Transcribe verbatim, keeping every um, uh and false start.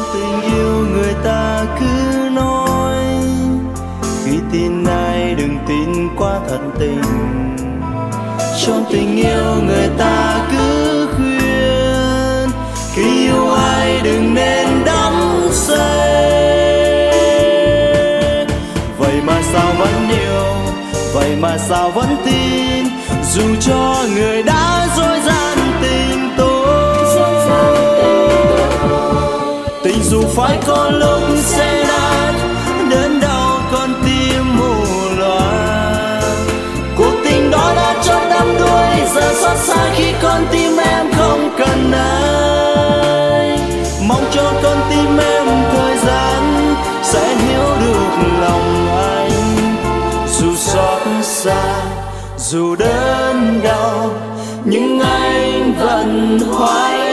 Tình yêu người ta cứ nói, khi tin ai đừng tin quá thật tình. Trong tình yêu người ta cứ khuyên, khi yêu ai đừng nên đắm say. Vậy mà sao vẫn yêu, vậy mà sao vẫn tin, dù cho người đã dối gian tình tôi. Tình dù phải có lúc sẽ nát, đớn đau con tim mù loà. Cuộc tình đó đã chót đắm đuối, giờ xót xa khi con tim em không cần ai. Mong cho con tim em thời gian sẽ hiểu được lòng anh. Dù xót xa, dù đớn đau, nhưng anh vẫn hoài